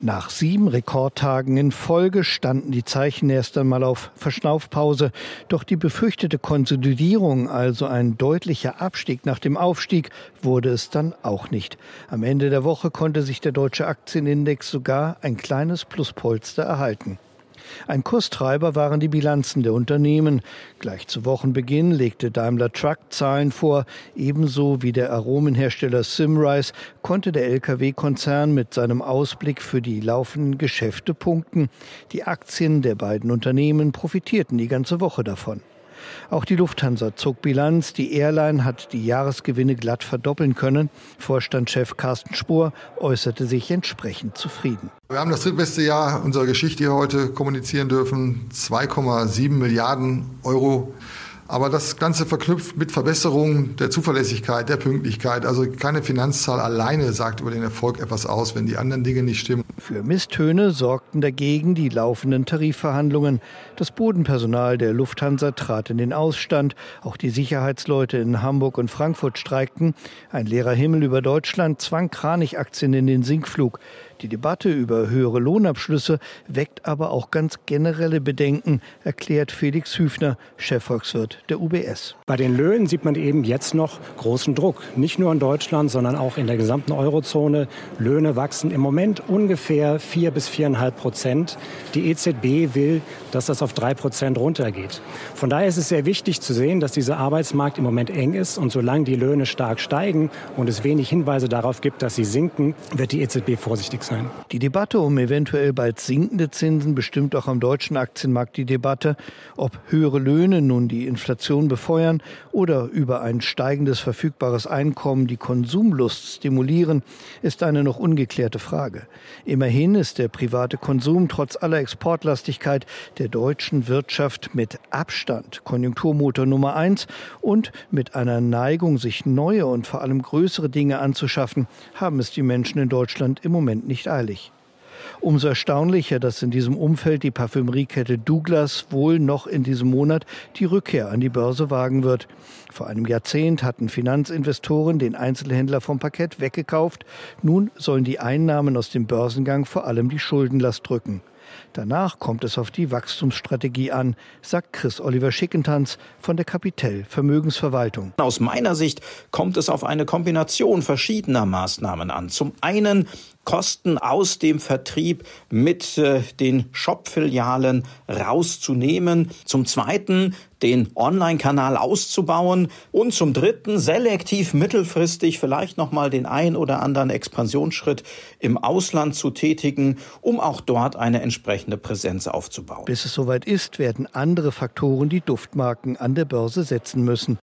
Nach 7 Rekordtagen in Folge standen die Zeichen erst einmal auf Verschnaufpause. Doch die befürchtete Konsolidierung, also ein deutlicher Abstieg nach dem Aufstieg, wurde es dann auch nicht. Am Ende der Woche konnte sich der deutsche Aktienindex sogar ein kleines Pluspolster erhalten. Ein Kurstreiber waren die Bilanzen der Unternehmen. Gleich zu Wochenbeginn legte Daimler Truck Zahlen vor. Ebenso wie der Aromenhersteller Symrise konnte der Lkw-Konzern mit seinem Ausblick für die laufenden Geschäfte punkten. Die Aktien der beiden Unternehmen profitierten die ganze Woche davon. Auch die Lufthansa zog Bilanz. Die Airline hat die Jahresgewinne glatt verdoppeln können. Vorstandschef Carsten Spohr äußerte sich entsprechend zufrieden. Wir haben das drittbeste Jahr unserer Geschichte hier heute kommunizieren dürfen. 2,7 Milliarden Euro. Aber das Ganze verknüpft mit Verbesserungen der Zuverlässigkeit, der Pünktlichkeit. Also keine Finanzzahl alleine sagt über den Erfolg etwas aus, wenn die anderen Dinge nicht stimmen. Für Misstöne sorgten dagegen die laufenden Tarifverhandlungen. Das Bodenpersonal der Lufthansa trat in den Ausstand. Auch die Sicherheitsleute in Hamburg und Frankfurt streikten. Ein leerer Himmel über Deutschland zwang Kranich-Aktien in den Sinkflug. Die Debatte über höhere Lohnabschlüsse weckt aber auch ganz generelle Bedenken, erklärt Felix Hüfner, Chefvolkswirt der UBS. Bei den Löhnen sieht man eben jetzt noch großen Druck. Nicht nur in Deutschland, sondern auch in der gesamten Eurozone. Löhne wachsen im Moment ungefähr 4 bis 4,5%. Die EZB will, dass das auf 3% runtergeht. Von daher ist es sehr wichtig zu sehen, dass dieser Arbeitsmarkt im Moment eng ist. Und solange die Löhne stark steigen und es wenig Hinweise darauf gibt, dass sie sinken, wird die EZB vorsichtig sein. Die Debatte um eventuell bald sinkende Zinsen bestimmt auch am deutschen Aktienmarkt die Debatte, ob höhere Löhne nun die Inflation befeuern oder über ein steigendes verfügbares Einkommen die Konsumlust stimulieren, ist eine noch ungeklärte Frage. Immerhin ist der private Konsum trotz aller Exportlastigkeit der deutschen Wirtschaft mit Abstand Konjunkturmotor Nummer 1 und mit einer Neigung, sich neue und vor allem größere Dinge anzuschaffen, haben es die Menschen in Deutschland im Moment nicht eilig. Umso erstaunlicher, dass in diesem Umfeld die Parfümeriekette Douglas wohl noch in diesem Monat die Rückkehr an die Börse wagen wird. Vor einem Jahrzehnt hatten Finanzinvestoren den Einzelhändler vom Parkett weggekauft. Nun sollen die Einnahmen aus dem Börsengang vor allem die Schuldenlast drücken. Danach kommt es auf die Wachstumsstrategie an, sagt Chris-Oliver Schickentanz von der Capitel Vermögensverwaltung. Aus meiner Sicht kommt es auf eine Kombination verschiedener Maßnahmen an. Zum einen Kosten aus dem Vertrieb mit den Shop-Filialen rauszunehmen. Zum zweiten den Online-Kanal auszubauen. Und zum dritten selektiv mittelfristig vielleicht nochmal den ein oder anderen Expansionsschritt im Ausland zu tätigen, um auch dort eine entsprechende Präsenz aufzubauen. Bis es soweit ist, werden andere Faktoren die Duftmarken an der Börse setzen müssen.